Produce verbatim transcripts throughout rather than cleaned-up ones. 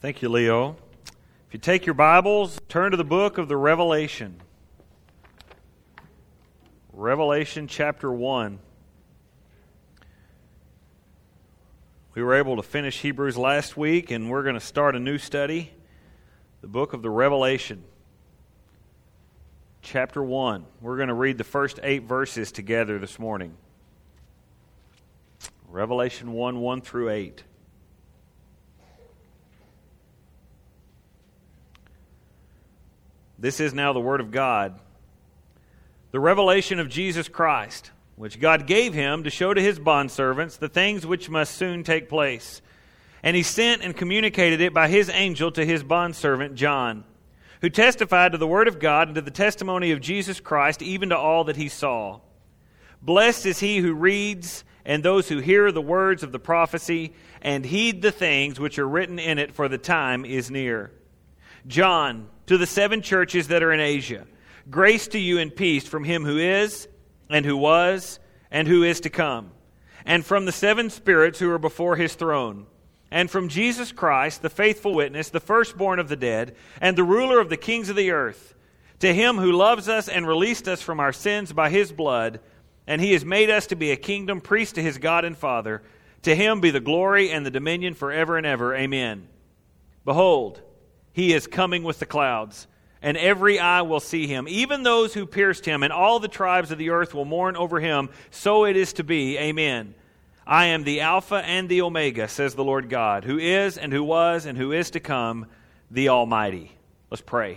Thank you, Leo. If you take your Bibles, turn to the book of the Revelation. Revelation chapter one. We were able to finish Hebrews last week, and we're going to start a new study, the book of the Revelation. Chapter one. We're going to read the first eight verses together this morning. Revelation one, one through eight. This is now the Word of God. The revelation of Jesus Christ, which God gave him to show to his bondservants the things which must soon take place. And he sent and communicated it by his angel to his bondservant John, who testified to the Word of God and to the testimony of Jesus Christ, even to all that he saw. Blessed is he who reads, and those who hear the words of the prophecy, and heed the things which are written in it, for the time is near. John, to the seven churches that are in Asia, grace to you and peace from him who is, and who was, and who is to come, and from the seven spirits who are before his throne, and from Jesus Christ, the faithful witness, the firstborn of the dead, and the ruler of the kings of the earth, to him who loves us and released us from our sins by his blood, and he has made us to be a kingdom, priest to his God and Father. To him be the glory and the dominion forever and ever. Amen. Behold, he is coming with the clouds, and every eye will see him, even those who pierced him, and all the tribes of the earth will mourn over him. So it is to be. Amen. I am the Alpha and the Omega, says the Lord God, who is and who was and who is to come, the Almighty. Let's pray.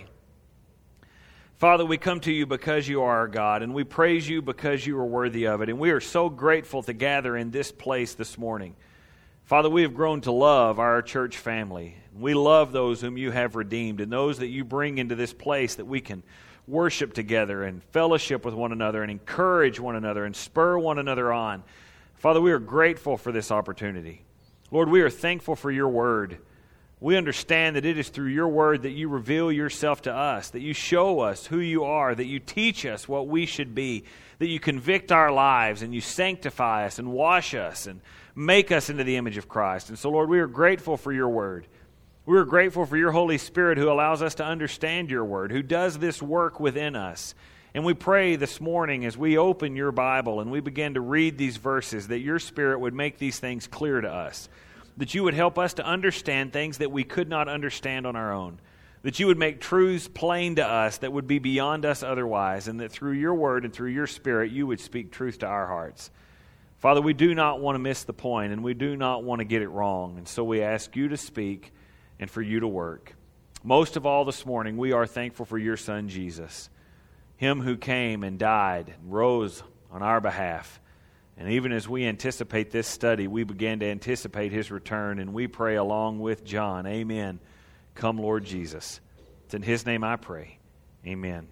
Father, we come to you because you are our God, and we praise you because you are worthy of it. And we are so grateful to gather in this place this morning. Father, we have grown to love our church family. We love those whom you have redeemed and those that you bring into this place that we can worship together and fellowship with one another and encourage one another and spur one another on. Father, we are grateful for this opportunity. Lord, we are thankful for your word. We understand that it is through your word that you reveal yourself to us, that you show us who you are, that you teach us what we should be, that you convict our lives and you sanctify us and wash us and make us into the image of Christ. And so, Lord, we are grateful for your word. We are grateful for your Holy Spirit who allows us to understand your word, who does this work within us. And we pray this morning as we open your Bible and we begin to read these verses that your Spirit would make these things clear to us, that you would help us to understand things that we could not understand on our own, that you would make truths plain to us that would be beyond us otherwise, and that through your word and through your Spirit you would speak truth to our hearts. Father, we do not want to miss the point, and we do not want to get it wrong, and so we ask you to speak and for you to work. Most of all this morning, we are thankful for your Son, Jesus, him who came and died and rose on our behalf. And even as we anticipate this study, we begin to anticipate his return, and we pray along with John, amen. Come, Lord Jesus. It's in his name I pray. Amen.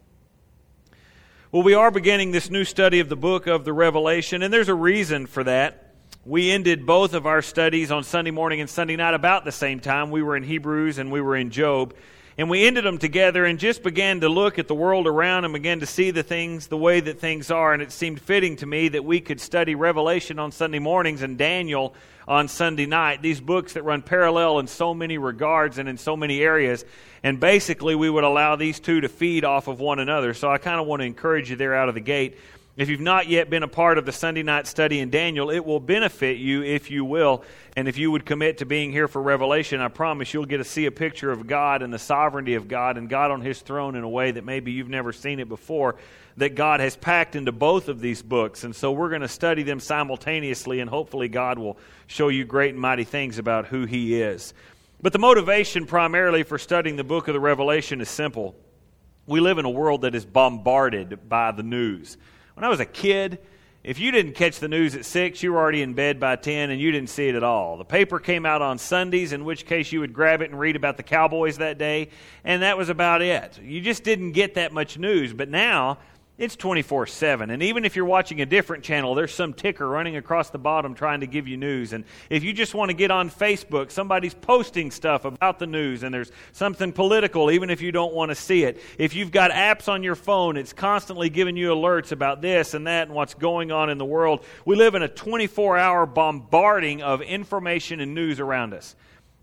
Well, we are beginning this new study of the book of the Revelation, and there's a reason for that. We ended both of our studies on Sunday morning and Sunday night about the same time. We were in Hebrews and we were in Job. And we ended them together and just began to look at the world around and began to see the things the way that things are. And it seemed fitting to me that we could study Revelation on Sunday mornings and Daniel on Sunday night. These books that run parallel in so many regards and in so many areas. And basically we would allow these two to feed off of one another. So I kind of want to encourage you there out of the gate. If you've not yet been a part of the Sunday night study in Daniel, it will benefit you if you will. And if you would commit to being here for Revelation, I promise you'll get to see a picture of God and the sovereignty of God and God on his throne in a way that maybe you've never seen it before, that God has packed into both of these books. And so we're going to study them simultaneously, and hopefully God will show you great and mighty things about who he is. But the motivation primarily for studying the book of the Revelation is simple. We live in a world that is bombarded by the news. When I was a kid, if you didn't catch the news at six, you were already in bed by ten and you didn't see it at all. The paper came out on Sundays, in which case you would grab it and read about the Cowboys that day, and that was about it. You just didn't get that much news. But now, it's twenty-four seven, and even if you're watching a different channel, there's some ticker running across the bottom trying to give you news. And if you just want to get on Facebook, somebody's posting stuff about the news, and there's something political, even if you don't want to see it. If you've got apps on your phone, it's constantly giving you alerts about this and that and what's going on in the world. We live in a twenty-four hour bombarding of information and news around us.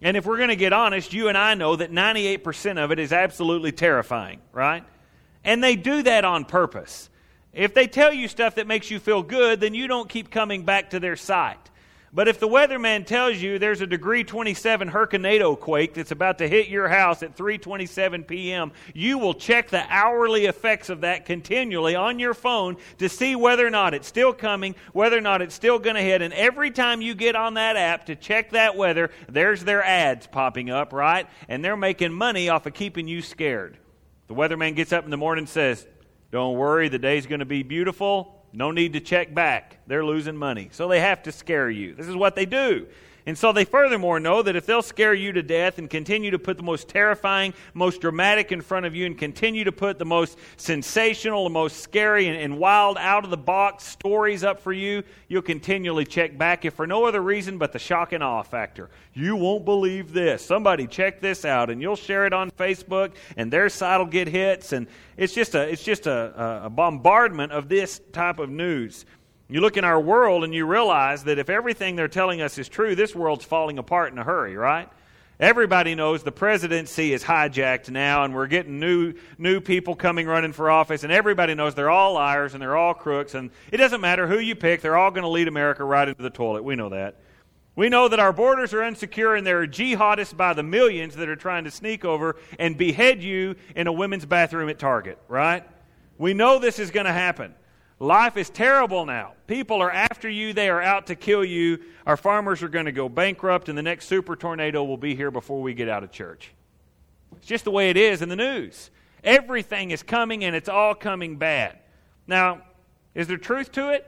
And if we're going to get honest, you and I know that ninety-eight percent of it is absolutely terrifying, right? And they do that on purpose. If they tell you stuff that makes you feel good, then you don't keep coming back to their site. But if the weatherman tells you there's a degree twenty-seven Herkinado quake that's about to hit your house at three twenty-seven p.m., you will check the hourly effects of that continually on your phone to see whether or not it's still coming, whether or not it's still going to hit. And every time you get on that app to check that weather, there's their ads popping up, right? And they're making money off of keeping you scared. The weatherman gets up in the morning and says, "Don't worry, the day's going to be beautiful. No need to check back." They're losing money. So they have to scare you. This is what they do. And so they furthermore know that if they'll scare you to death and continue to put the most terrifying, most dramatic in front of you and continue to put the most sensational, the most scary and, and wild, out-of-the-box stories up for you, you'll continually check back, if for no other reason but the shock and awe factor. You won't believe this. Somebody check this out, and you'll share it on Facebook, and their site will get hits, and it's just a it's just a, a bombardment of this type of news. You look in our world and you realize that if everything they're telling us is true, this world's falling apart in a hurry, right? Everybody knows the presidency is hijacked now, and we're getting new new people coming running for office, and everybody knows they're all liars and they're all crooks, and it doesn't matter who you pick, they're all going to lead America right into the toilet. We know that. We know that our borders are insecure, and there are jihadists by the millions that are trying to sneak over and behead you in a women's bathroom at Target, right? We know this is going to happen. Life is terrible now. People are after you. They are out to kill you. Our farmers are going to go bankrupt, and the next super tornado will be here before we get out of church. It's just the way it is in the news. Everything is coming, and it's all coming bad. Now, is there truth to it?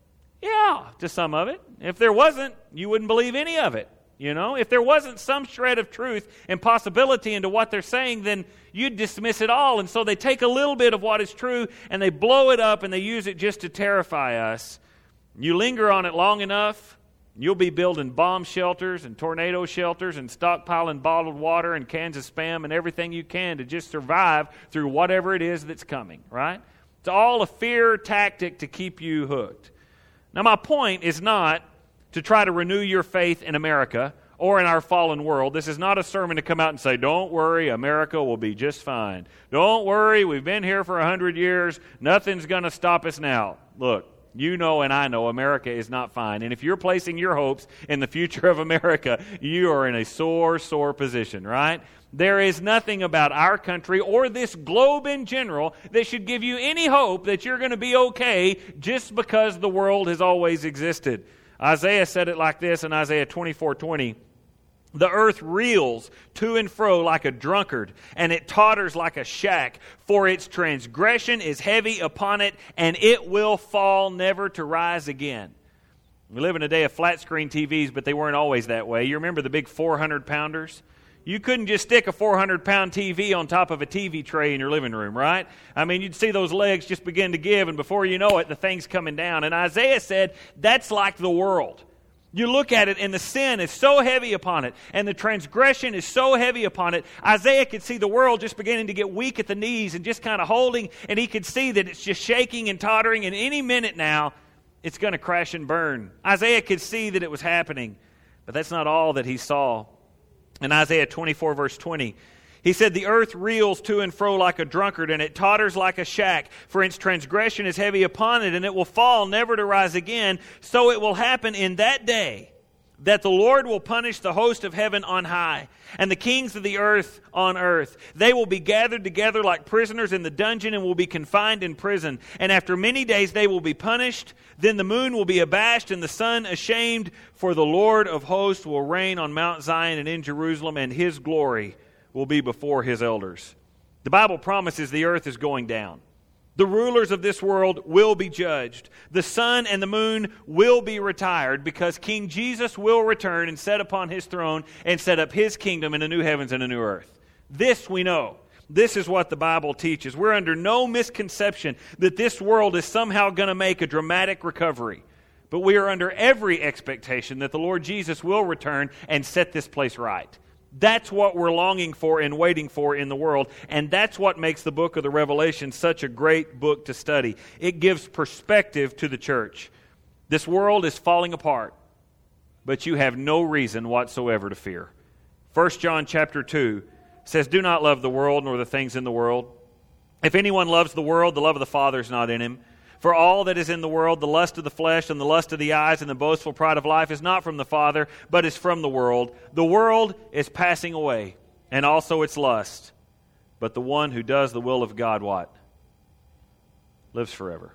Yeah, to some of it. If there wasn't, you wouldn't believe any of it. You know, if there wasn't some shred of truth and possibility into what they're saying, then you'd dismiss it all. And so they take a little bit of what is true and they blow it up and they use it just to terrify us. You linger on it long enough, you'll be building bomb shelters and tornado shelters and stockpiling bottled water and cans of Spam and everything you can to just survive through whatever it is that's coming, right? It's all a fear tactic to keep you hooked. Now, my point is not to try to renew your faith in America or in our fallen world. This is not a sermon to come out and say, "Don't worry, America will be just fine. Don't worry, we've been here for a hundred years. Nothing's going to stop us now." Look, you know and I know America is not fine. And if you're placing your hopes in the future of America, you are in a sore, sore position, right? There is nothing about our country or this globe in general that should give you any hope that you're going to be okay just because the world has always existed. Isaiah said it like this in Isaiah twenty-four twenty. "The earth reels to and fro like a drunkard, and it totters like a shack, for its transgression is heavy upon it, and it will fall never to rise again." We live in a day of flat screen T Vs, but they weren't always that way. You remember the big four hundred pounders? You couldn't just stick a four hundred pound T V on top of a T V tray in your living room, right? I mean, you'd see those legs just begin to give, and before you know it, the thing's coming down. And Isaiah said, that's like the world. You look at it, and the sin is so heavy upon it, and the transgression is so heavy upon it. Isaiah could see the world just beginning to get weak at the knees and just kind of holding, and he could see that it's just shaking and tottering, and any minute now, it's going to crash and burn. Isaiah could see that it was happening, but that's not all that he saw. In Isaiah twenty-four, verse twenty, he said, "The earth reels to and fro like a drunkard, and it totters like a shack, for its transgression is heavy upon it, and it will fall never to rise again. So it will happen in that day that the Lord will punish the host of heaven on high, and the kings of the earth on earth. They will be gathered together like prisoners in the dungeon, and will be confined in prison. And after many days they will be punished. Then the moon will be abashed, and the sun ashamed, for the Lord of hosts will reign on Mount Zion and in Jerusalem, and his glory will be before his elders." The Bible promises the earth is going down. The rulers of this world will be judged. The sun and the moon will be retired, because King Jesus will return and set upon his throne and set up his kingdom in a new heavens and a new earth. This we know. This is what the Bible teaches. We're under no misconception that this world is somehow going to make a dramatic recovery. But we are under every expectation that the Lord Jesus will return and set this place right. That's what we're longing for and waiting for in the world. And that's what makes the book of the Revelation such a great book to study. It gives perspective to the church. This world is falling apart, but you have no reason whatsoever to fear. First John chapter two says, "Do not love the world nor the things in the world. If anyone loves the world, the love of the Father is not in him. For all that is in the world, the lust of the flesh and the lust of the eyes and the boastful pride of life is not from the Father, but is from the world. The world is passing away, and also its lust. But the one who does the will of God," what? Lives forever.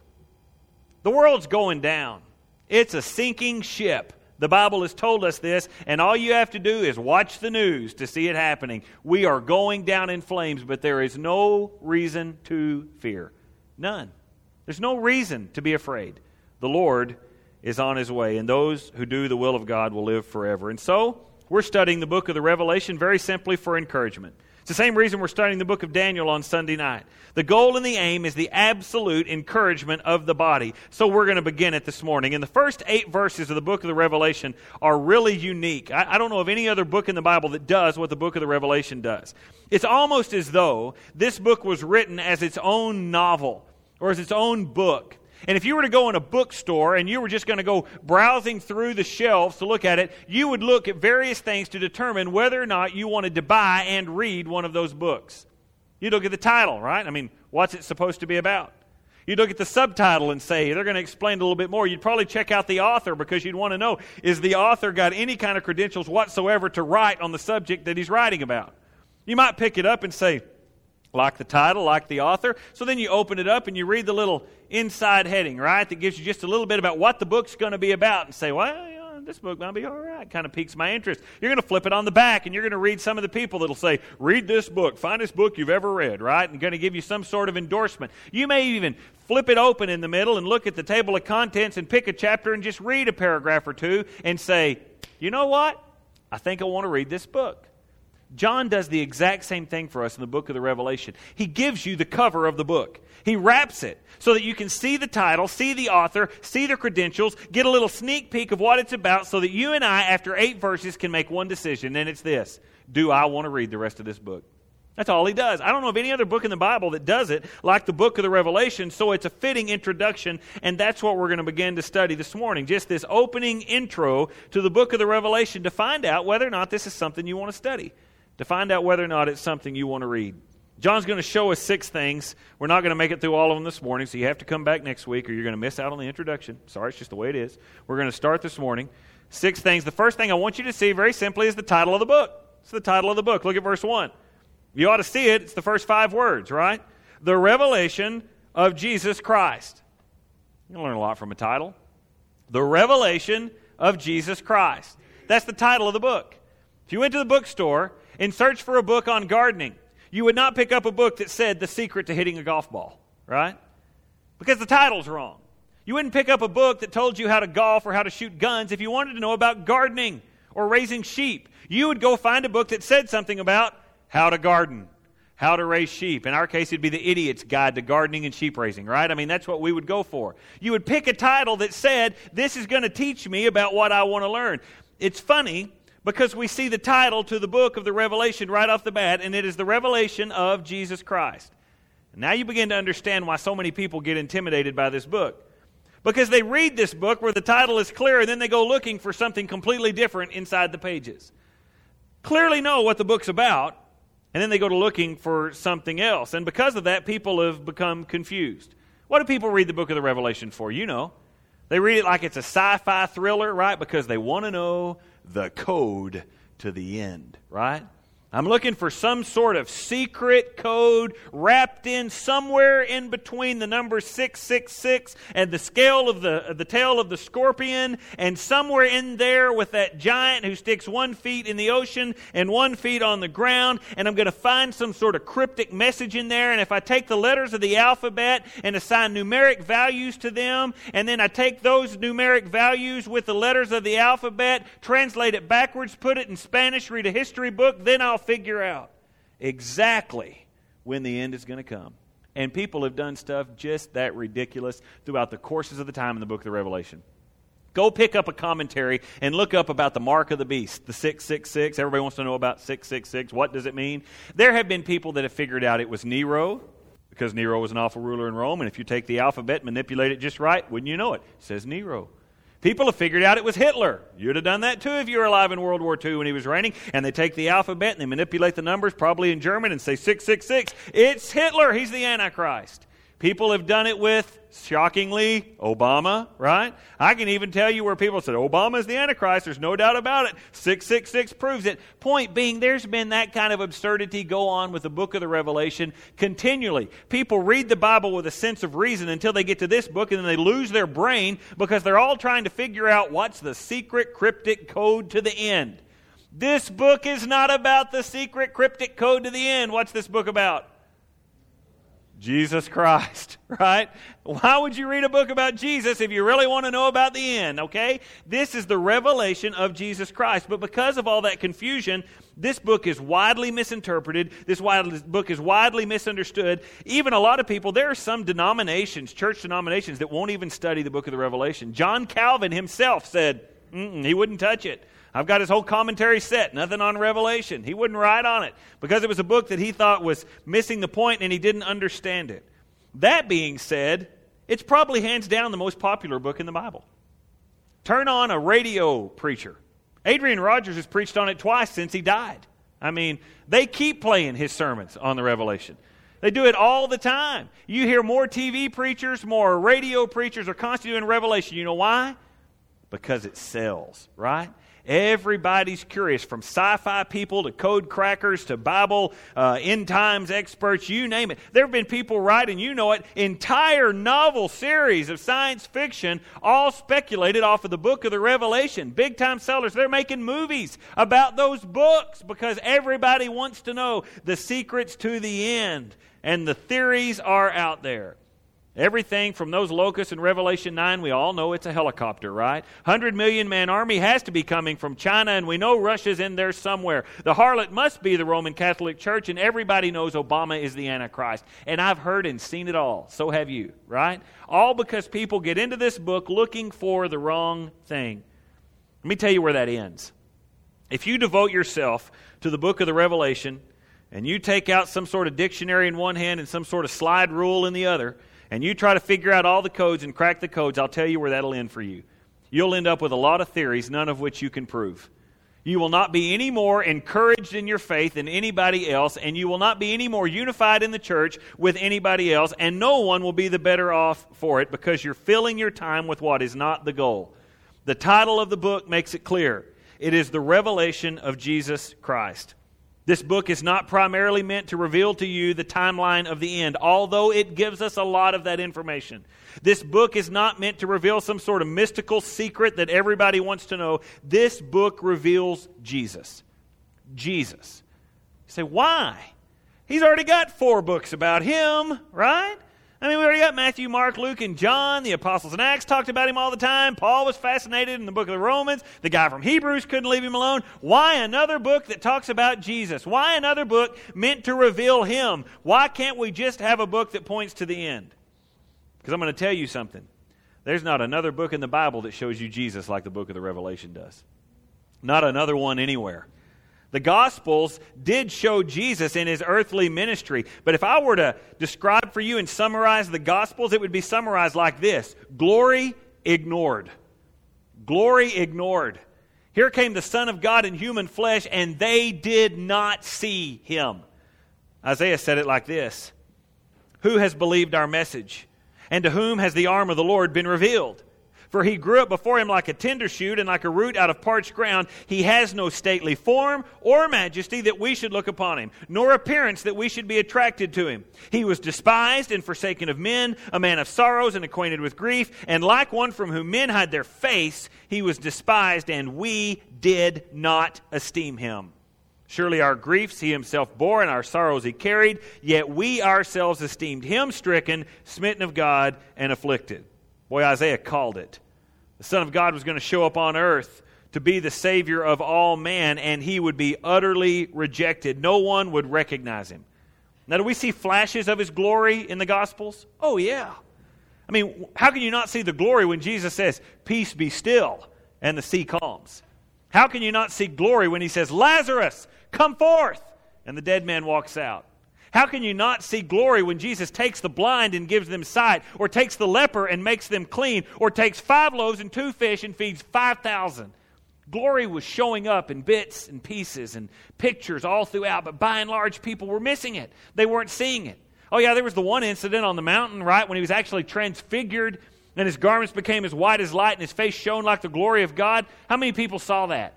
The world's going down. It's a sinking ship. The Bible has told us this, and all you have to do is watch the news to see it happening. We are going down in flames, but there is no reason to fear. None. There's no reason to be afraid. The Lord is on His way, and those who do the will of God will live forever. And so, we're studying the book of the Revelation very simply for encouragement. It's the same reason we're studying the book of Daniel on Sunday night. The goal and the aim is the absolute encouragement of the body. So we're going to begin it this morning. And the first eight verses of the book of the Revelation are really unique. I, I don't know of any other book in the Bible that does what the book of the Revelation does. It's almost as though this book was written as its own novel or as its own book. And if you were to go in a bookstore and you were just going to go browsing through the shelves to look at it, you would look at various things to determine whether or not you wanted to buy and read one of those books. You'd look at the title, right? I mean, what's it supposed to be about? You'd look at the subtitle and say, they're going to explain it a little bit more. You'd probably check out the author because you'd want to know, is the author got any kind of credentials whatsoever to write on the subject that he's writing about? You might pick it up and say, like the title, like the author. So then you open it up and you read the little inside heading, right? That gives you just a little bit about what the book's going to be about and say, well, yeah, this book might be all right. Kind of piques my interest. You're going to flip it on the back and you're going to read some of the people that'll say, read this book, finest book you've ever read, right? And going to give you some sort of endorsement. You may even flip it open in the middle and look at the table of contents and pick a chapter and just read a paragraph or two and say, you know what? I think I want to read this book. John does the exact same thing for us in the book of the Revelation. He gives you the cover of the book. He wraps it so that you can see the title, see the author, see the credentials, get a little sneak peek of what it's about so that you and I, after eight verses, can make one decision, and it's this. Do I want to read the rest of this book? That's all he does. I don't know of any other book in the Bible that does it like the book of the Revelation, so it's a fitting introduction, and that's what we're going to begin to study this morning. Just this opening intro to the book of the Revelation to find out whether or not this is something you want to study, to find out whether or not it's something you want to read. John's going to show us six things. We're not going to make it through all of them this morning, so you have to come back next week or you're going to miss out on the introduction. Sorry, it's just the way it is. We're going to start this morning. Six things. The first thing I want you to see very simply is the title of the book. It's the title of the book. Look at verse one. You ought to see it. It's the first five words, right? The revelation of Jesus Christ. You're going to learn a lot from a title. The revelation of Jesus Christ. That's the title of the book. If you went to the bookstore and searched for a book on gardening, you would not pick up a book that said The Secret to Hitting a Golf Ball, right? Because the title's wrong. You wouldn't pick up a book that told you how to golf or how to shoot guns if you wanted to know about gardening or raising sheep. You would go find a book that said something about how to garden, how to raise sheep. In our case, it'd be The Idiot's Guide to Gardening and Sheep Raising, right? I mean, that's what we would go for. You would pick a title that said, this is going to teach me about what I want to learn. It's funny because we see the title to the book of the Revelation right off the bat, and it is the revelation of Jesus Christ. And now you begin to understand why so many people get intimidated by this book. Because they read this book where the title is clear, and then they go looking for something completely different inside the pages. Clearly know what the book's about, and then they go to looking for something else. And because of that, people have become confused. What do people read the book of the Revelation for? You know. They read it like it's a sci-fi thriller, right? Because they want to know the code to the end, right? I'm looking for some sort of secret code wrapped in somewhere in between the number six six six and the scale of the, the tail of the scorpion, and somewhere in there with that giant who sticks one feet in the ocean and one feet on the ground, and I'm going to find some sort of cryptic message in there, and if I take the letters of the alphabet and assign numeric values to them, and then I take those numeric values with the letters of the alphabet, translate it backwards, put it in Spanish, read a history book, then I'll figure out exactly when the end is going to come. And people have done stuff just that ridiculous throughout the courses of the time in the book of the Revelation. Go pick up a commentary and look up about the mark of the beast, the six six six. Everybody wants to know about six six six. What does it mean? There have been people that have figured out it was Nero, because Nero was an awful ruler in Rome, and if you take the alphabet and manipulate it just right, wouldn't you know it? It says Nero. People have figured out it was Hitler. You'd have done that too if you were alive in World War Two when he was reigning. And they take the alphabet and they manipulate the numbers, probably in German, and say six six six. It's Hitler. He's the Antichrist. People have done it with, shockingly, Obama, right? I can even tell you where people said, Obama is the Antichrist. There's no doubt about it. six six six proves it. Point being, there's been that kind of absurdity go on with the book of the Revelation continually. People read the Bible with a sense of reason until they get to this book, and then they lose their brain because they're all trying to figure out what's the secret cryptic code to the end. This book is not about the secret cryptic code to the end. What's this book about? Jesus Christ, right? Why would you read a book about Jesus if you really want to know about the end, okay? This is the revelation of Jesus Christ. But because of all that confusion, this book is widely misinterpreted. This book is widely misunderstood. Even a lot of people, there are some denominations, church denominations, that won't even study the book of the Revelation. John Calvin himself said, Mm-mm, he wouldn't touch it. I've got his whole commentary set, nothing on Revelation. He wouldn't write on it because it was a book that he thought was missing the point and he didn't understand it. That being said, it's probably hands down the most popular book in the Bible. Turn on a radio preacher. Adrian Rogers has preached on it twice since he died. I mean, they keep playing his sermons on the Revelation. They do it all the time. You hear more T V preachers, more radio preachers are constantly doing Revelation. You know why? Because it sells, right? Everybody's curious, from sci-fi people to code crackers to Bible uh, end times experts, you name it. There have been people writing, you know it, entire novel series of science fiction, all speculated off of the book of the Revelation. Big time sellers. They're making movies about those books because everybody wants to know the secrets to the end. And the theories are out there. Everything from those locusts in Revelation nine, we all know it's a helicopter, right? one hundred million man army has to be coming from China, and we know Russia's in there somewhere. The harlot must be the Roman Catholic Church, and everybody knows Obama is the Antichrist. And I've heard and seen it all. So have you, right? All because people get into this book looking for the wrong thing. Let me tell you where that ends. If you devote yourself to the book of the Revelation, and you take out some sort of dictionary in one hand and some sort of slide rule in the other, and you try to figure out all the codes and crack the codes, I'll tell you where that'll end for you. You'll end up with a lot of theories, none of which you can prove. You will not be any more encouraged in your faith than anybody else, and you will not be any more unified in the church with anybody else, and no one will be the better off for it because you're filling your time with what is not the goal. The title of the book makes it clear. It is the revelation of Jesus Christ. This book is not primarily meant to reveal to you the timeline of the end, although it gives us a lot of that information. This book is not meant to reveal some sort of mystical secret that everybody wants to know. This book reveals Jesus. Jesus. You say, why? He's already got four books about him, right? I mean, we already got Matthew, Mark, Luke, and John. The apostles in Acts talked about him all the time. Paul was fascinated in the book of the Romans. The guy from Hebrews couldn't leave him alone. Why another book that talks about Jesus? Why another book meant to reveal him? Why can't we just have a book that points to the end? Because I'm going to tell you something. There's not another book in the Bible that shows you Jesus like the book of the Revelation does. Not another one anywhere. The Gospels did show Jesus in his earthly ministry. But if I were to describe for you and summarize the Gospels, it would be summarized like this. Glory ignored. Glory ignored. Here came the Son of God in human flesh, and they did not see him. Isaiah said it like this. Who has believed our message? And to whom has the arm of the Lord been revealed? For he grew up before him like a tender shoot and like a root out of parched ground. He has no stately form or majesty that we should look upon him, nor appearance that we should be attracted to him. He was despised and forsaken of men, a man of sorrows and acquainted with grief, and like one from whom men hide their face, he was despised, and we did not esteem him. Surely our griefs he himself bore, and our sorrows he carried, yet we ourselves esteemed him stricken, smitten of God, and afflicted. Boy, Isaiah called it. The Son of God was going to show up on earth to be the Savior of all man, and he would be utterly rejected. No one would recognize him. Now, do we see flashes of his glory in the Gospels? Oh, yeah. I mean, how can you not see the glory when Jesus says, peace be still, and the sea calms? How can you not see glory when he says, Lazarus, come forth, and the dead man walks out? How can you not see glory when Jesus takes the blind and gives them sight, or takes the leper and makes them clean, or takes five loaves and two fish and feeds five thousand? Glory was showing up in bits and pieces and pictures all throughout, but by and large, people were missing it. They weren't seeing it. Oh yeah, there was the one incident on the mountain, right, when he was actually transfigured and his garments became as white as light and his face shone like the glory of God. How many people saw that?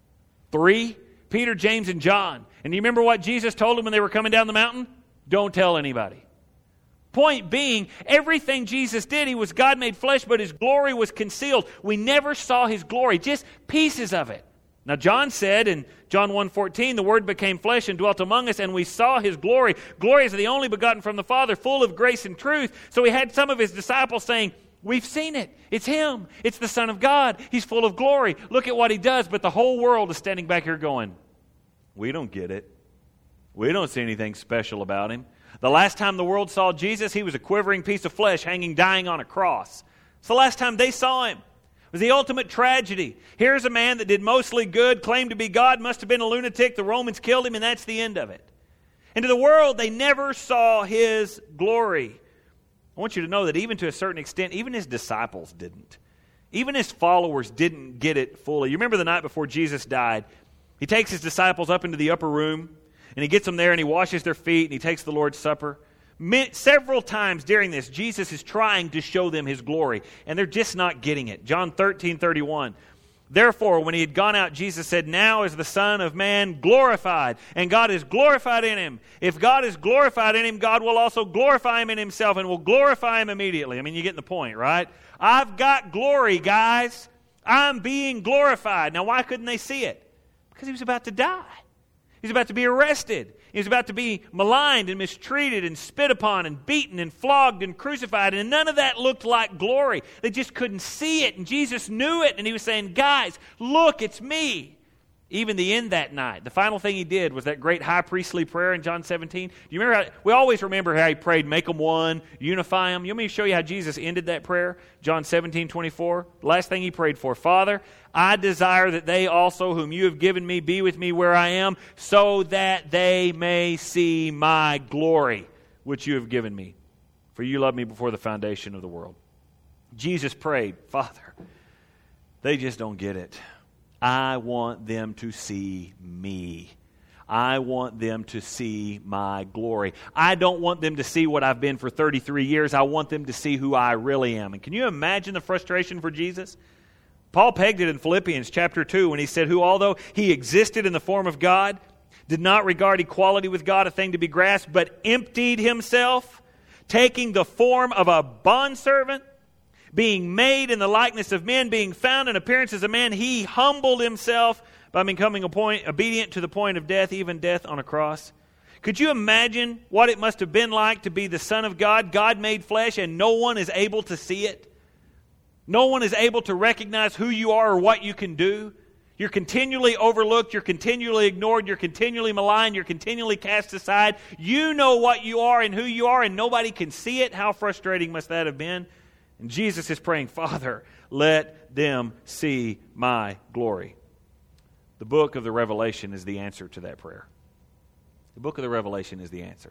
Three? Peter, James, and John. And you remember what Jesus told them when they were coming down the mountain? Don't tell anybody. Point being, everything Jesus did, he was God made flesh, but his glory was concealed. We never saw his glory, just pieces of it. Now John said in John one fourteen, the Word became flesh and dwelt among us, and we saw his glory. Glory is the only begotten from the Father, full of grace and truth. So he had some of his disciples saying, we've seen it. It's him. It's the Son of God. He's full of glory. Look at what he does. But the whole world is standing back here going, we don't get it. We don't see anything special about him. The last time the world saw Jesus, he was a quivering piece of flesh hanging, dying on a cross. It's the last time they saw him. It was the ultimate tragedy. Here's a man that did mostly good, claimed to be God, must have been a lunatic. The Romans killed him, and that's the end of it. And to the world, they never saw his glory. I want you to know that even to a certain extent, even his disciples didn't. Even his followers didn't get it fully. You remember the night before Jesus died? He takes his disciples up into the upper room, and he gets them there, and he washes their feet, and he takes the Lord's Supper. Several times during this, Jesus is trying to show them his glory, and they're just not getting it. John thirteen thirty-one. Therefore, when he had gone out, Jesus said, now is the Son of Man glorified, and God is glorified in him. If God is glorified in him, God will also glorify him in himself, and will glorify him immediately. I mean, you're getting the point, right? I've got glory, guys. I'm being glorified. Now, why couldn't they see it? Because he was about to die. He was about to be arrested. He was about to be maligned and mistreated and spit upon and beaten and flogged and crucified. And none of that looked like glory. They just couldn't see it. And Jesus knew it. And he was saying, guys, look, it's me. Even the end that night, the final thing he did was that great high priestly prayer in John seventeen. Do you remember how, we always remember how he prayed, make them one, unify them. You want me to show you how Jesus ended that prayer? John seventeen twenty-four. Last thing he prayed for, Father, I desire that they also whom you have given me be with me where I am, so that they may see my glory, which you have given me. For you loved me before the foundation of the world. Jesus prayed, Father, they just don't get it. I want them to see me. I want them to see my glory. I don't want them to see what I've been for thirty-three years. I want them to see who I really am. And can you imagine the frustration for Jesus? Paul pegged it in Philippians chapter two when he said, who although he existed in the form of God, did not regard equality with God a thing to be grasped, but emptied himself, taking the form of a bondservant, being made in the likeness of men, being found in appearance as a man, he humbled himself by becoming a point, obedient to the point of death, even death on a cross. Could you imagine what it must have been like to be the Son of God, God made flesh, and no one is able to see it? No one is able to recognize who you are or what you can do. You're continually overlooked, you're continually ignored, you're continually maligned, you're continually cast aside. You know what you are and who you are, and nobody can see it. How frustrating must that have been? And Jesus is praying, Father, let them see my glory. The book of the Revelation is the answer to that prayer. The book of the Revelation is the answer.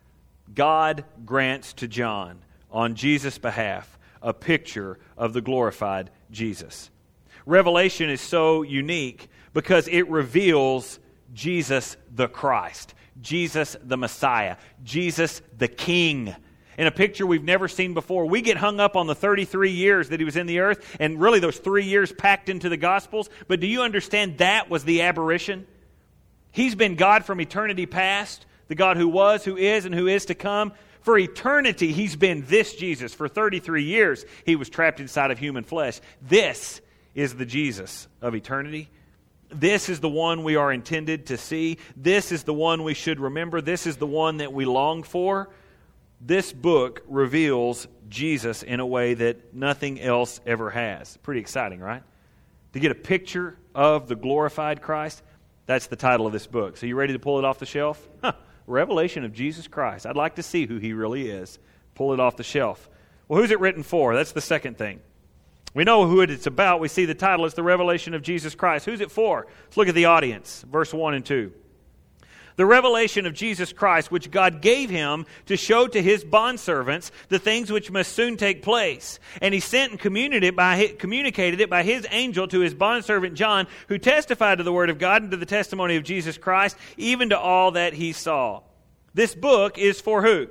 God grants to John, on Jesus' behalf, a picture of the glorified Jesus. Revelation is so unique because it reveals Jesus the Christ, Jesus the Messiah, Jesus the King. In a picture we've never seen before. We get hung up on the thirty-three years that he was in the earth, and really those three years packed into the Gospels. But do you understand that was the aberration? He's been God from eternity past, the God who was, who is, and who is to come. For eternity, he's been this Jesus. For thirty-three years, he was trapped inside of human flesh. This is the Jesus of eternity. This is the one we are intended to see. This is the one we should remember. This is the one that we long for. This book reveals Jesus in a way that nothing else ever has. Pretty exciting, right? To get a picture of the glorified Christ, that's the title of this book. So you ready to pull it off the shelf? Huh. Revelation of Jesus Christ. I'd like to see who he really is. Pull it off the shelf. Well, who's it written for? That's the second thing. We know who it's about. We see the title. It's the Revelation of Jesus Christ. Who's it for? Let's look at the audience. Verse one and two. The revelation of Jesus Christ, which God gave him to show to his bondservants the things which must soon take place. And he sent and communicated it by his, communicated it by his angel to his bondservant John, who testified to the word of God and to the testimony of Jesus Christ, even to all that he saw. This book is for who?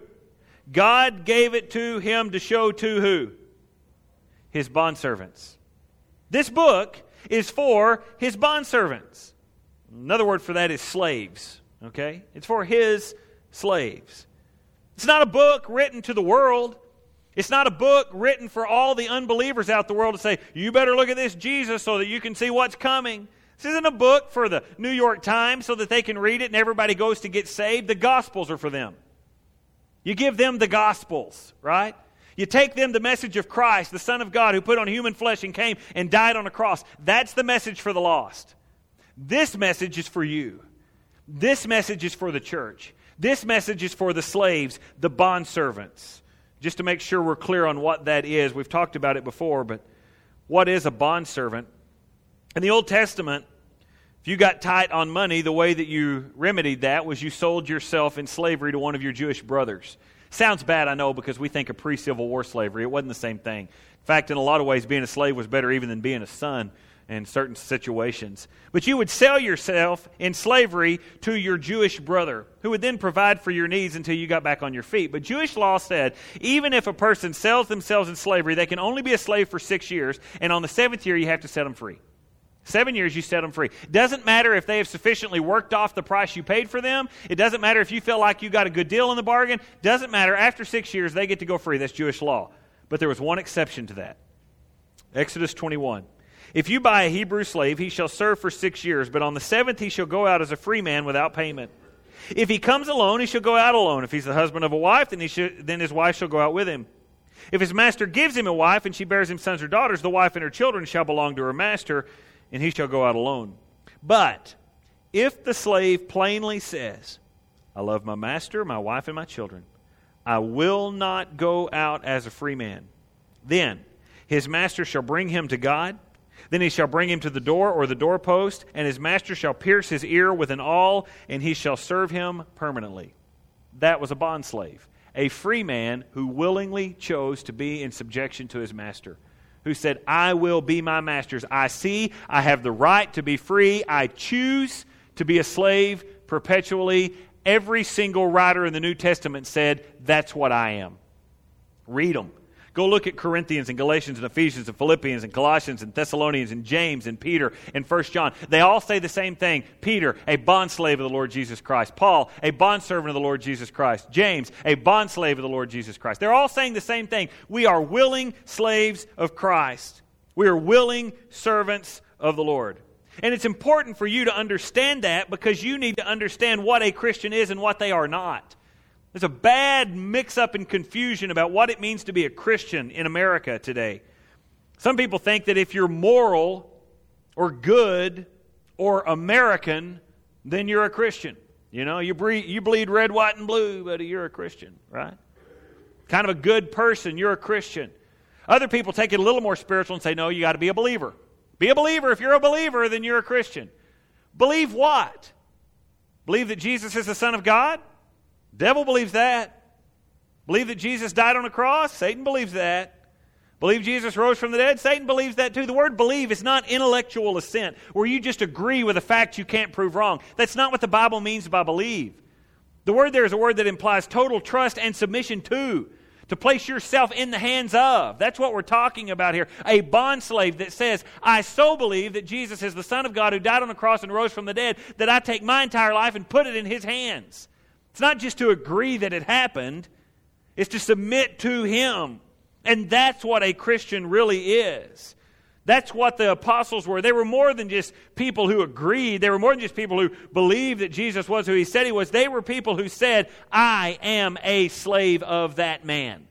God gave it to him to show to who? His bondservants. This book is for his bondservants. Another word for that is slaves. Okay? It's for his slaves. It's not a book written to the world. It's not a book written for all the unbelievers out the world to say, you better look at this Jesus so that you can see what's coming. This isn't a book for the New York Times so that they can read it and everybody goes to get saved. The Gospels are for them. You give them the Gospels, right? You take them the message of Christ, the Son of God, who put on human flesh and came and died on a cross. That's the message for the lost. This message is for you. This message is for the church. This message is for the slaves, the bondservants. Just to make sure we're clear on what that is. We've talked about it before, but what is a bondservant? In the Old Testament, if you got tight on money, the way that you remedied that was you sold yourself in slavery to one of your Jewish brothers. Sounds bad, I know, because we think of pre-Civil War slavery. It wasn't the same thing. In fact, in a lot of ways, being a slave was better even than being a son in certain situations. But you would sell yourself in slavery to your Jewish brother, who would then provide for your needs until you got back on your feet. But Jewish law said, even if a person sells themselves in slavery, they can only be a slave for six years, and on the seventh year, you have to set them free. Seven years, you set them free. Doesn't matter if they have sufficiently worked off the price you paid for them. It doesn't matter if you feel like you got a good deal in the bargain. Doesn't matter. After six years, they get to go free. That's Jewish law. But there was one exception to that. Exodus twenty-one. If you buy a Hebrew slave, he shall serve for six years, but on the seventh he shall go out as a free man without payment. If he comes alone, he shall go out alone. If he's the husband of a wife, then, he should, then his wife shall go out with him. If his master gives him a wife, and she bears him sons or daughters, the wife and her children shall belong to her master, and he shall go out alone. But if the slave plainly says, I love my master, my wife, and my children, I will not go out as a free man, then his master shall bring him to God. Then he shall bring him to the door or the doorpost, and his master shall pierce his ear with an awl, and he shall serve him permanently. That was a bondslave, a free man who willingly chose to be in subjection to his master, who said, I will be my master's. I see I have the right to be free. I choose to be a slave perpetually. Every single writer in the New Testament said, that's what I am. Read them. Go look at Corinthians and Galatians and Ephesians and Philippians and Colossians and Thessalonians and James and Peter and First John. They all say the same thing. Peter, a bondslave of the Lord Jesus Christ. Paul, a bondservant of the Lord Jesus Christ. James, a bondslave of the Lord Jesus Christ. They're all saying the same thing. We are willing slaves of Christ. We are willing servants of the Lord. And it's important for you to understand that because you need to understand what a Christian is and what they are not. There's a bad mix-up and confusion about what it means to be a Christian in America today. Some people think that if you're moral or good or American, then you're a Christian. You know, you bleed, you bleed red, white, and blue, but you're a Christian, right? Kind of a good person, you're a Christian. Other people take it a little more spiritual and say, no, you got to be a believer. Be a believer. If you're a believer, then you're a Christian. Believe what? Believe that Jesus is the Son of God? Devil believes that. Believe that Jesus died on a cross? Satan believes that. Believe Jesus rose from the dead? Satan believes that too. The word believe is not intellectual assent, where you just agree with a fact you can't prove wrong. That's not what the Bible means by believe. The word there is a word that implies total trust and submission to. To place yourself in the hands of. That's what we're talking about here. A bondslave that says, I so believe that Jesus is the Son of God who died on the cross and rose from the dead that I take my entire life and put it in His hands. It's not just to agree that it happened. It's to submit to Him. And that's what a Christian really is. That's what the apostles were. They were more than just people who agreed. They were more than just people who believed that Jesus was who He said He was. They were people who said, I am a slave of that man.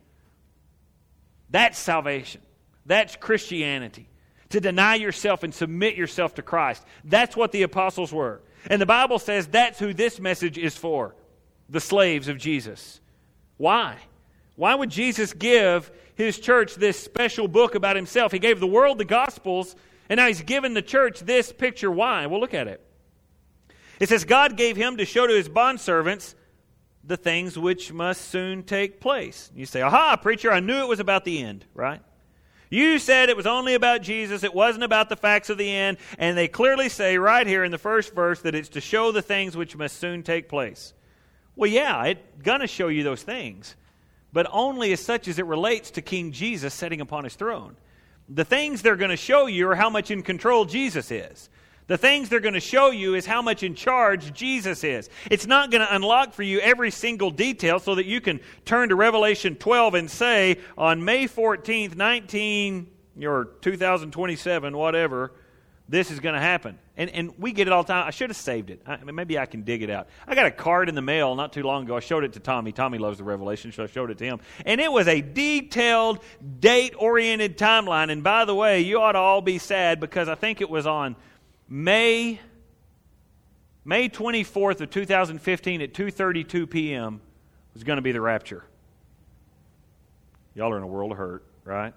That's salvation. That's Christianity. To deny yourself and submit yourself to Christ. That's what the apostles were. And the Bible says that's who this message is for. The slaves of Jesus. Why? Why would Jesus give His church this special book about Himself? He gave the world the Gospels, and now He's given the church this picture. Why? Well, look at it. It says, God gave him to show to his bondservants the things which must soon take place. You say, aha, preacher, I knew it was about the end, right? You said it was only about Jesus, it wasn't about the facts of the end, and they clearly say right here in the first verse that it's to show the things which must soon take place. Well, yeah, it's going to show you those things, but only as such as it relates to King Jesus sitting upon his throne. The things they're going to show you are how much in control Jesus is. The things they're going to show you is how much in charge Jesus is. It's not going to unlock for you every single detail so that you can turn to Revelation twelve and say, on May fourteenth, nineteen or two thousand twenty-seven, whatever, this is going to happen. And and we get it all the time. I should have saved it. I, maybe I can dig it out. I got a card in the mail not too long ago. I showed it to Tommy. Tommy loves the Revelation, so I showed it to him. And it was a detailed, date-oriented timeline. And by the way, you ought to all be sad because I think it was on May May twenty-fourth of two thousand fifteen at two thirty-two p.m. was going to be the rapture. Y'all are in a world of hurt, right?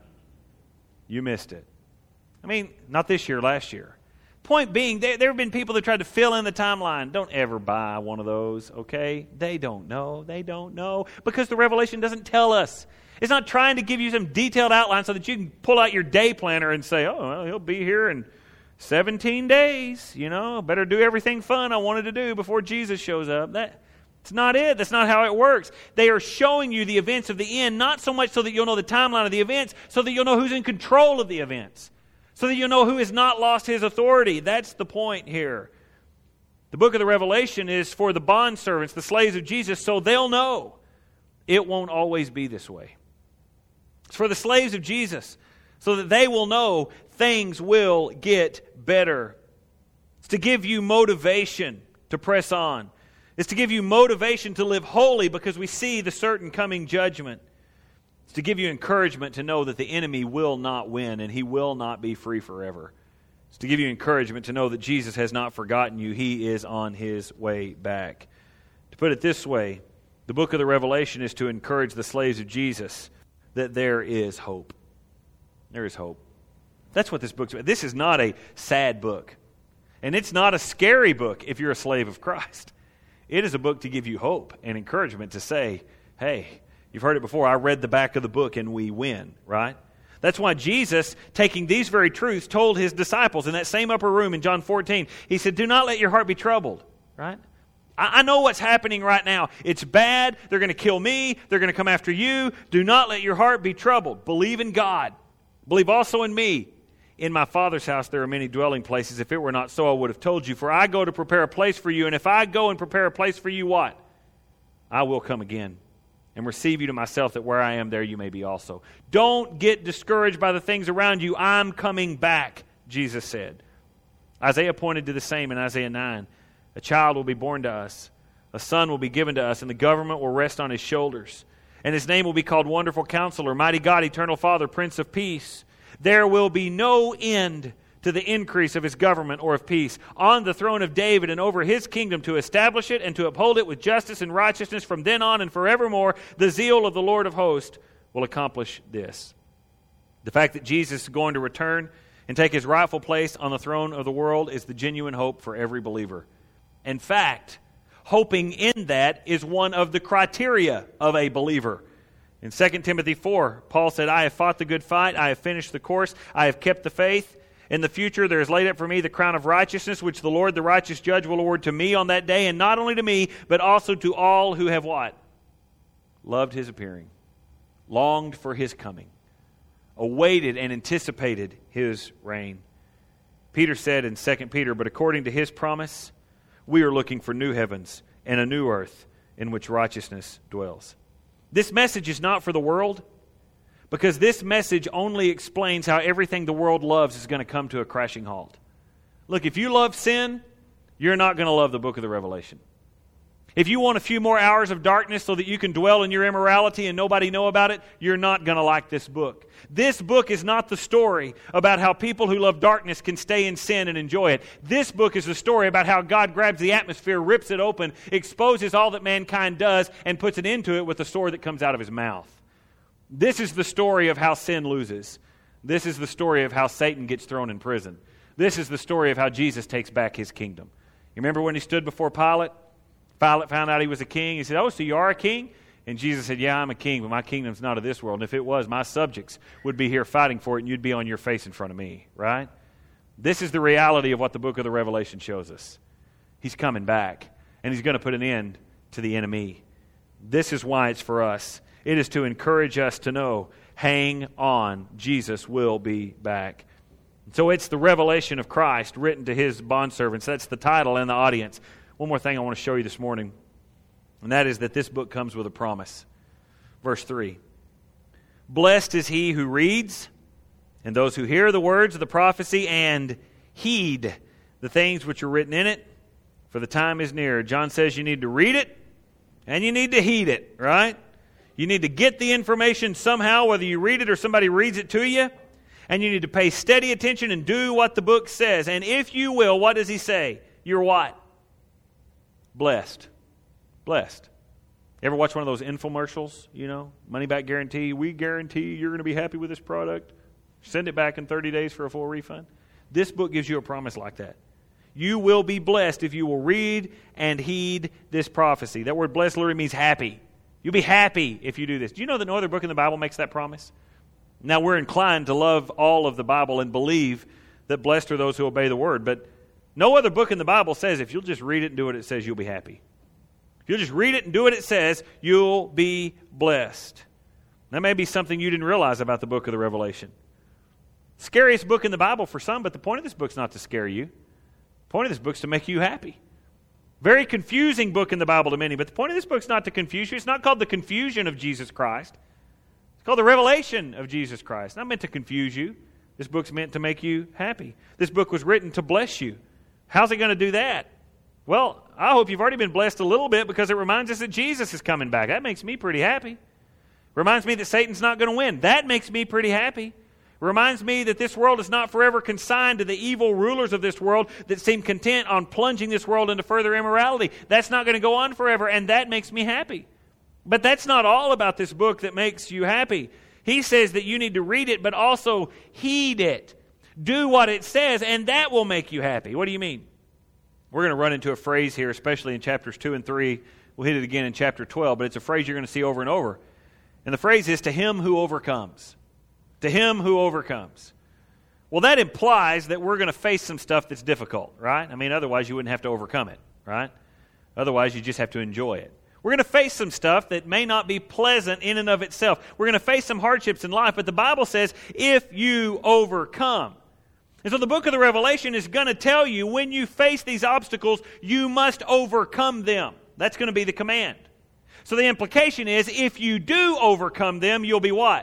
You missed it. I mean, not this year, last year. Point being, there, there have been people that tried to fill in the timeline. Don't ever buy one of those, okay? They don't know. They don't know because the Revelation doesn't tell us. It's not trying to give you some detailed outline so that you can pull out your day planner and say, oh, well, he'll be here in seventeen days, you know, better do everything fun I wanted to do before Jesus shows up. That, that's not it. That's not how it works. They are showing you the events of the end, not so much so that you'll know the timeline of the events, so that you'll know who's in control of the events, so that you'll know who has not lost his authority. That's the point here. The book of the Revelation is for the bondservants, the slaves of Jesus, so they'll know it won't always be this way. It's for the slaves of Jesus, so that they will know things will get better. It's to give you motivation to press on. It's to give you motivation to live holy because we see the certain coming judgment. It's to give you encouragement to know that the enemy will not win and he will not be free forever. It's to give you encouragement to know that Jesus has not forgotten you. He is on his way back. To put it this way, the book of the Revelation is to encourage the slaves of Jesus that there is hope. There is hope. That's what this book's about. This is not a sad book. And it's not a scary book if you're a slave of Christ. It is a book to give you hope and encouragement to say, hey, you've heard it before, I read the back of the book and we win, right? That's why Jesus, taking these very truths, told his disciples in that same upper room in John fourteen, he said, do not let your heart be troubled, right? I, I know what's happening right now. It's bad. They're going to kill me. They're going to come after you. Do not let your heart be troubled. Believe in God. Believe also in me. In my Father's house there are many dwelling places. If it were not so, I would have told you. For I go to prepare a place for you. And if I go and prepare a place for you, what? I will come again and receive you to myself, that where I am, there you may be also. Don't get discouraged by the things around you. I'm coming back, Jesus said. Isaiah pointed to the same in Isaiah nine. A child will be born to us. A son will be given to us, and the government will rest on his shoulders. And his name will be called Wonderful Counselor, Mighty God, Eternal Father, Prince of Peace. There will be no end to the increase of his government or of peace on the throne of David and over his kingdom, to establish it and to uphold it with justice and righteousness from then on and forevermore. The zeal of the Lord of hosts will accomplish this. The fact that Jesus is going to return and take his rightful place on the throne of the world is the genuine hope for every believer. In fact, hoping in that is one of the criteria of a believer. In Second Timothy four, Paul said, I have fought the good fight, I have finished the course, I have kept the faith. In the future there is laid up for me the crown of righteousness, which the Lord, the righteous judge, will award to me on that day, and not only to me, but also to all who have what? Loved his appearing, longed for his coming, awaited and anticipated his reign. Peter said in Second Peter, but according to his promise, we are looking for new heavens and a new earth in which righteousness dwells. This message is not for the world, because this message only explains how everything the world loves is going to come to a crashing halt. Look, if you love sin, you're not going to love the book of the Revelation. If you want a few more hours of darkness so that you can dwell in your immorality and nobody know about it, you're not going to like this book. This book is not the story about how people who love darkness can stay in sin and enjoy it. This book is the story about how God grabs the atmosphere, rips it open, exposes all that mankind does, and puts an end to it with the sword that comes out of his mouth. This is the story of how sin loses. This is the story of how Satan gets thrown in prison. This is the story of how Jesus takes back his kingdom. You remember when he stood before Pilate? Pilate found out he was a king. He said, oh, so you are a king? And Jesus said, yeah, I'm a king, but my kingdom's not of this world. And if it was, my subjects would be here fighting for it, and you'd be on your face in front of me, right? This is the reality of what the book of the Revelation shows us. He's coming back, and he's going to put an end to the enemy. This is why it's for us. It is to encourage us to know, hang on, Jesus will be back. So it's the revelation of Christ written to his bondservants. That's the title and the audience. One more thing I want to show you this morning, and that is that this book comes with a promise. Verse three. Blessed is he who reads, and those who hear the words of the prophecy and heed the things which are written in it, for the time is near. John says you need to read it, and you need to heed it, right? You need to get the information somehow, whether you read it or somebody reads it to you, and you need to pay steady attention and do what the book says. And if you will, what does he say? You're what? Blessed. Blessed. Ever watch one of those infomercials, you know, money back guarantee, we guarantee you're going to be happy with this product. Send it back in thirty days for a full refund. This book gives you a promise like that. You will be blessed if you will read and heed this prophecy. That word blessed literally means happy. You'll be happy if you do this. Do you know that no other book in the Bible makes that promise? Now, we're inclined to love all of the Bible and believe that blessed are those who obey the word, but no other book in the Bible says if you'll just read it and do what it says, you'll be happy. If you'll just read it and do what it says, you'll be blessed. That may be something you didn't realize about the book of the Revelation. Scariest book in the Bible for some, but the point of this book is not to scare you. The point of this book is to make you happy. Very confusing book in the Bible to many, but the point of this book is not to confuse you. It's not called the confusion of Jesus Christ. It's called the revelation of Jesus Christ. It's not meant to confuse you. This book's meant to make you happy. This book was written to bless you. How's it going to do that? Well, I hope you've already been blessed a little bit because it reminds us that Jesus is coming back. That makes me pretty happy. Reminds me that Satan's not going to win. That makes me pretty happy. Reminds me that this world is not forever consigned to the evil rulers of this world that seem content on plunging this world into further immorality. That's not going to go on forever, and that makes me happy. But that's not all about this book that makes you happy. He says that you need to read it, but also heed it. Do what it says, and that will make you happy. What do you mean? We're going to run into a phrase here, especially in chapters two and three. We'll hit it again in chapter twelve, but it's a phrase you're going to see over and over. And the phrase is, to him who overcomes. To him who overcomes. Well, that implies that we're going to face some stuff that's difficult, right? I mean, otherwise you wouldn't have to overcome it, right? Otherwise you just have to enjoy it. We're going to face some stuff that may not be pleasant in and of itself. We're going to face some hardships in life, but the Bible says, if you overcome. And so the book of the Revelation is going to tell you when you face these obstacles, you must overcome them. That's going to be the command. So the implication is, if you do overcome them, you'll be what?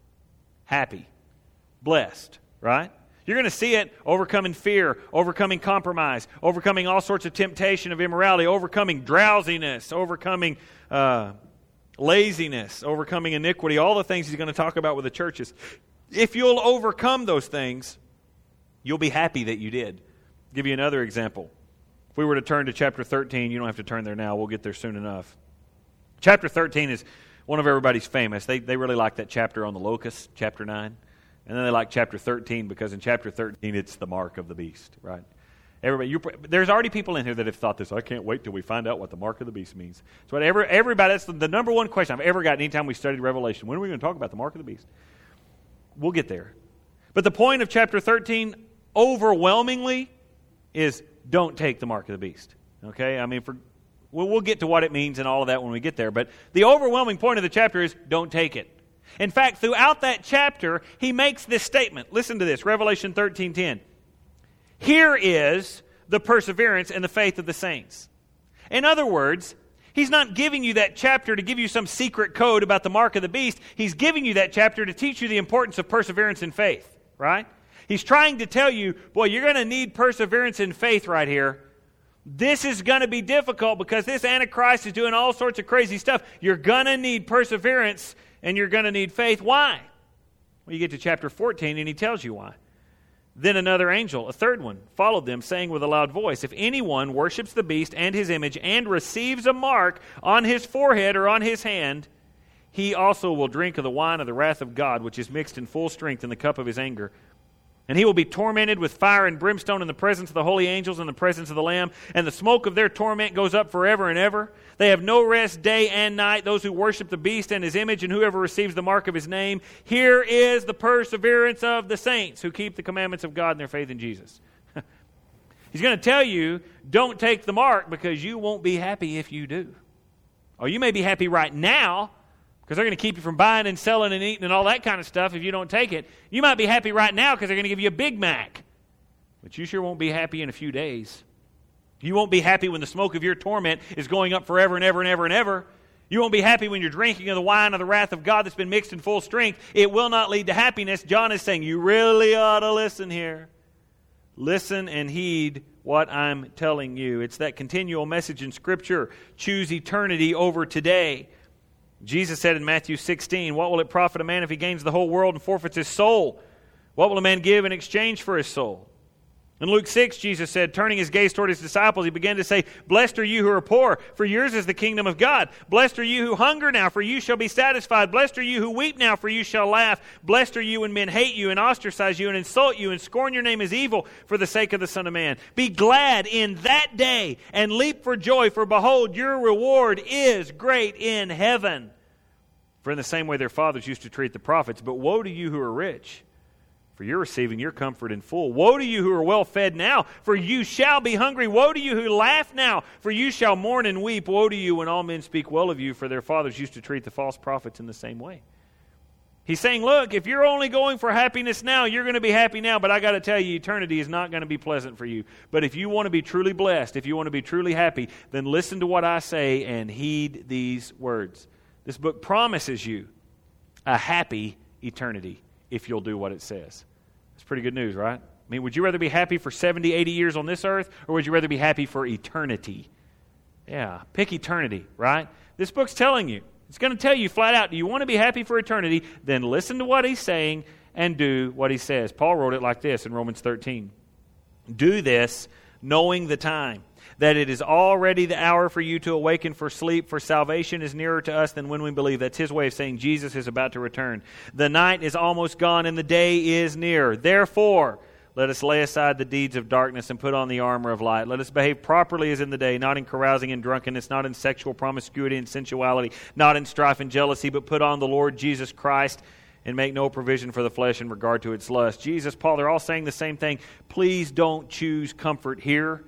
Happy. Blessed. Right? You're going to see it overcoming fear, overcoming compromise, overcoming all sorts of temptation of immorality, overcoming drowsiness, overcoming uh, laziness, overcoming iniquity, all the things he's going to talk about with the churches. If you'll overcome those things, you'll be happy that you did. I'll give you another example. If we were to turn to chapter thirteen, you don't have to turn there now. We'll get there soon enough. Chapter thirteen is one of everybody's famous. They, they really like that chapter on the locusts, chapter nine. And then they like chapter thirteen because in chapter thirteen it's the mark of the beast, right? Everybody, you, there's already people in here that have thought this. I can't wait till we find out what the mark of the beast means. So whatever, everybody, that's the, the number one question I've ever gotten anytime we studied Revelation. When are we going to talk about the mark of the beast? We'll get there. But the point of chapter thirteen overwhelmingly is don't take the mark of the beast. Okay? I mean, for we'll, we'll get to what it means and all of that when we get there. But the overwhelming point of the chapter is don't take it. In fact, throughout that chapter, he makes this statement. Listen to this, Revelation thirteen ten. Here is the perseverance and the faith of the saints. In other words, he's not giving you that chapter to give you some secret code about the mark of the beast. He's giving you that chapter to teach you the importance of perseverance and faith, right? He's trying to tell you, boy, you're going to need perseverance and faith right here. This is going to be difficult because this Antichrist is doing all sorts of crazy stuff. You're going to need perseverance and you're going to need faith. Why? Well, you get to chapter fourteen and he tells you why. Then another angel, a third one, followed them, saying with a loud voice, if anyone worships the beast and his image and receives a mark on his forehead or on his hand, he also will drink of the wine of the wrath of God, which is mixed in full strength in the cup of his anger. And he will be tormented with fire and brimstone in the presence of the holy angels and the presence of the Lamb. And the smoke of their torment goes up forever and ever. They have no rest day and night, those who worship the beast and his image and whoever receives the mark of his name. Here is the perseverance of the saints who keep the commandments of God and their faith in Jesus. He's going to tell you, don't take the mark because you won't be happy if you do. Or you may be happy right now, because they're going to keep you from buying and selling and eating and all that kind of stuff if you don't take it. You might be happy right now because they're going to give you a Big Mac. But you sure won't be happy in a few days. You won't be happy when the smoke of your torment is going up forever and ever and ever and ever. You won't be happy when you're drinking of the wine of the wrath of God that's been mixed in full strength. It will not lead to happiness. John is saying, you really ought to listen here. Listen and heed what I'm telling you. It's that continual message in Scripture. Choose eternity over today. Jesus said in Matthew sixteen, what will it profit a man if he gains the whole world and forfeits his soul? What will a man give in exchange for his soul? In Luke six, Jesus said, turning his gaze toward his disciples, he began to say, blessed are you who are poor, for yours is the kingdom of God. Blessed are you who hunger now, for you shall be satisfied. Blessed are you who weep now, for you shall laugh. Blessed are you when men hate you and ostracize you and insult you and scorn your name as evil for the sake of the Son of Man. Be glad in that day and leap for joy, for behold, your reward is great in heaven. For in the same way their fathers used to treat the prophets. But woe to you who are rich, for you're receiving your comfort in full. Woe to you who are well fed now, for you shall be hungry. Woe to you who laugh now, for you shall mourn and weep. Woe to you when all men speak well of you, for their fathers used to treat the false prophets in the same way. He's saying, look, if you're only going for happiness now, you're going to be happy now, but I got to tell you, eternity is not going to be pleasant for you. But if you want to be truly blessed, if you want to be truly happy, then listen to what I say and heed these words. This book promises you a happy eternity if you'll do what it says. It's pretty good news, right? I mean, would you rather be happy for seventy, eighty years on this earth, or would you rather be happy for eternity? Yeah, pick eternity, right? This book's telling you. It's going to tell you flat out, do you want to be happy for eternity? Then listen to what he's saying and do what he says. Paul wrote it like this in Romans thirteen. Do this knowing the time, that it is already the hour for you to awaken for sleep, for salvation is nearer to us than when we believe. That's his way of saying Jesus is about to return. The night is almost gone and the day is near. Therefore, let us lay aside the deeds of darkness and put on the armor of light. Let us behave properly as in the day, not in carousing and drunkenness, not in sexual promiscuity and sensuality, not in strife and jealousy, but put on the Lord Jesus Christ and make no provision for the flesh in regard to its lust. Jesus, Paul, they're all saying the same thing. Please don't choose comfort here.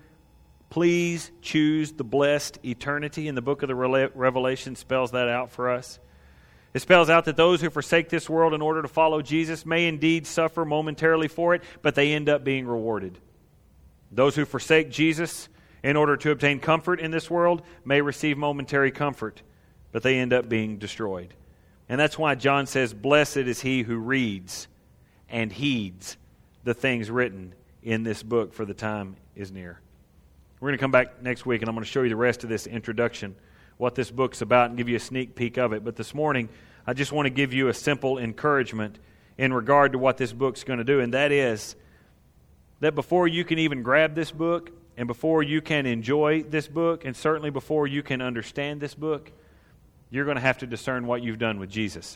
Please choose the blessed eternity. And the book of the Revelation spells that out for us. It spells out that those who forsake this world in order to follow Jesus may indeed suffer momentarily for it, but they end up being rewarded. Those who forsake Jesus in order to obtain comfort in this world may receive momentary comfort, but they end up being destroyed. And that's why John says, blessed is he who reads and heeds the things written in this book, for the time is near. We're going to come back next week, and I'm going to show you the rest of this introduction, what this book's about, and give you a sneak peek of it. But this morning, I just want to give you a simple encouragement in regard to what this book's going to do, and that is that before you can even grab this book, and before you can enjoy this book, and certainly before you can understand this book, you're going to have to discern what you've done with Jesus.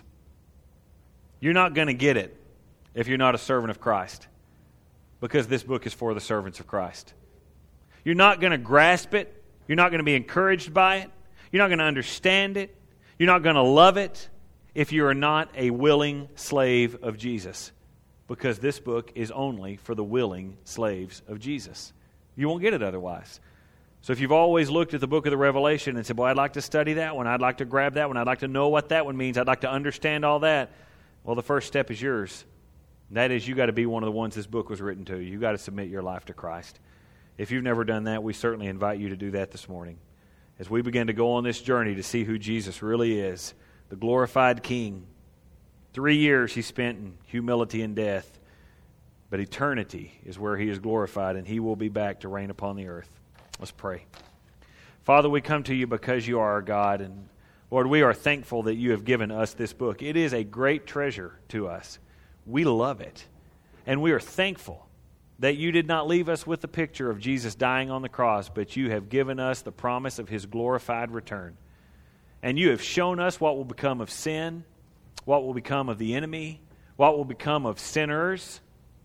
You're not going to get it if you're not a servant of Christ, because this book is for the servants of Christ. You're not going to grasp it. You're not going to be encouraged by it. You're not going to understand it. You're not going to love it if you are not a willing slave of Jesus, because this book is only for the willing slaves of Jesus. You won't get it otherwise. So if you've always looked at the book of the Revelation and said, boy, I'd like to study that one, I'd like to grab that one, I'd like to know what that one means, I'd like to understand all that, well, the first step is yours. And that is, you got to be one of the ones this book was written to. You got to submit your life to Christ. If you've never done that, we certainly invite you to do that this morning. As we begin to go on this journey to see who Jesus really is, the glorified King. Three years he spent in humility and death, but eternity is where he is glorified, and he will be back to reign upon the earth. Let's pray. Father, we come to you because you are our God, and Lord, we are thankful that you have given us this book. It is a great treasure to us. We love it, and we are thankful that you did not leave us with the picture of Jesus dying on the cross, but you have given us the promise of his glorified return. And you have shown us what will become of sin, what will become of the enemy, what will become of sinners,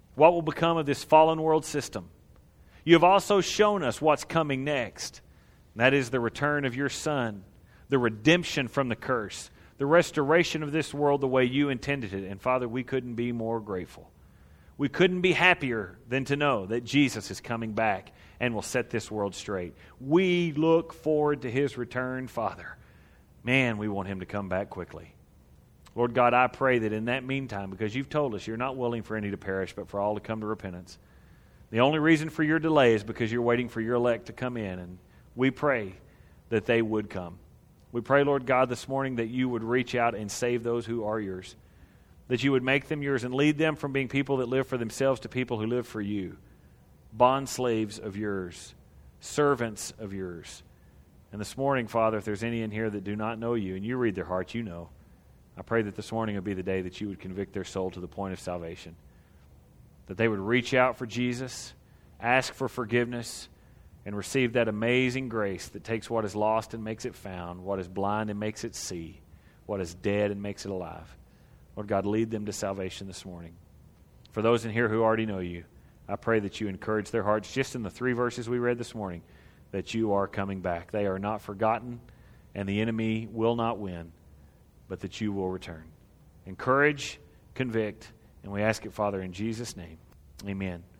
what will become of this fallen world system. You have also shown us what's coming next. And that is the return of your Son, the redemption from the curse, the restoration of this world the way you intended it. And Father, we couldn't be more grateful. We couldn't be happier than to know that Jesus is coming back and will set this world straight. We look forward to His return, Father. Man, we want Him to come back quickly. Lord God, I pray that in that meantime, because you've told us you're not willing for any to perish, but for all to come to repentance. The only reason for your delay is because you're waiting for your elect to come in, and we pray that they would come. We pray, Lord God, this morning that you would reach out and save those who are yours, that you would make them yours and lead them from being people that live for themselves to people who live for you, bond slaves of yours, servants of yours. And this morning, Father, if there's any in here that do not know you, and you read their hearts, you know, I pray that this morning would be the day that you would convict their soul to the point of salvation, that they would reach out for Jesus, ask for forgiveness, and receive that amazing grace that takes what is lost and makes it found, what is blind and makes it see, what is dead and makes it alive. Lord God, lead them to salvation this morning. For those in here who already know you, I pray that you encourage their hearts just in the three verses we read this morning, that you are coming back. They are not forgotten, and the enemy will not win, but that you will return. Encourage, convict, and we ask it, Father, in Jesus' name. Amen.